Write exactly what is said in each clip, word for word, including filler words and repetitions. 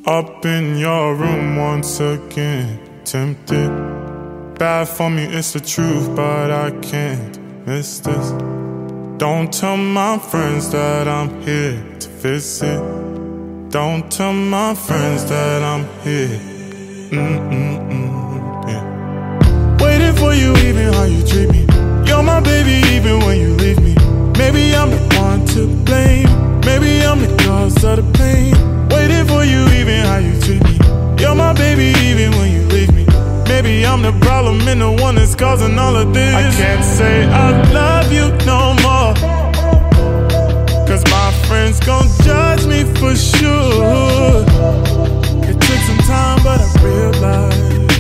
Up in your room once again, tempted. Bad for me, it's the truth, but I can't miss this. Don't tell my friends that I'm here to visit. Don't tell my friends that I'm here. Mm-mm-mm, yeah. Waiting for you even how you treat me. You're my baby even when you leave me. Maybe I'm the one to blame. Maybe I'm the cause of the pain. Waiting for you even how you treat me. You're my baby even when you leave me. Maybe I'm the problem and the one that's causing all of this. I can't say I love you no more, cause my friends gon' judge me for sure. It took some time but I realized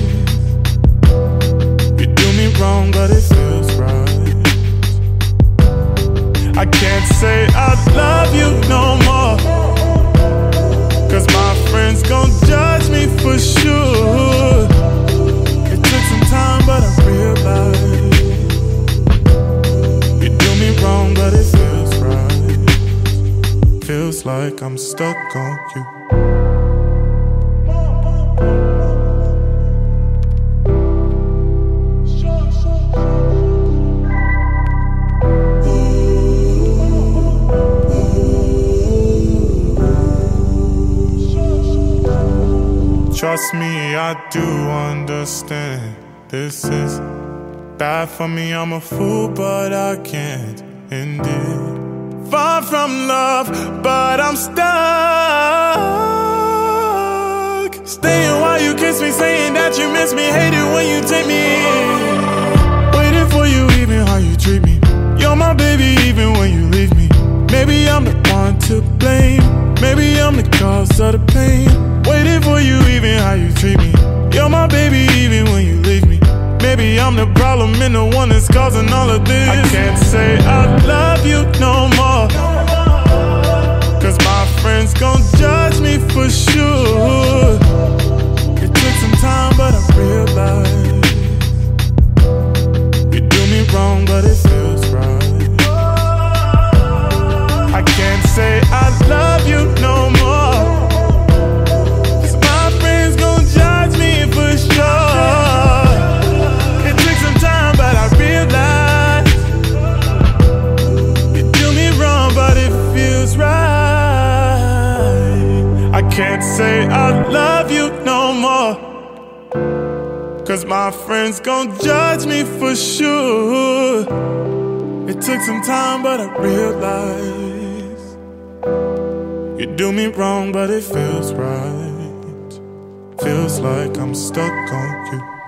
you do me wrong but it feels right. I can't say I love you no more, cause my friends gon' judge me for sure. It took some time but I realized you do me wrong but it feels right. Feels like I'm stuck on you. Trust me, I do understand. This is bad for me, I'm a fool, but I can't end it. Far from love, but I'm stuck. Staying while you kiss me, saying that you miss me. Hate it when you take me in. Waiting for you even how you treat me. You're my baby even when you leave me. Maybe I'm the one to blame. Maybe I'm the cause of the pain. Waiting for you even how you treat me. You're my baby even when you leave me. Maybe I'm the problem and the one that's causing all of this. I can't say I love you no more, cause my friends gon' judge me for sure. It took some time but I realized you do me wrong but it feels right. I can't say I love you no more, can't say I love you no more, cause my friends gon' judge me for sure. It took some time but I realized you do me wrong but it feels right. Feels like I'm stuck on you.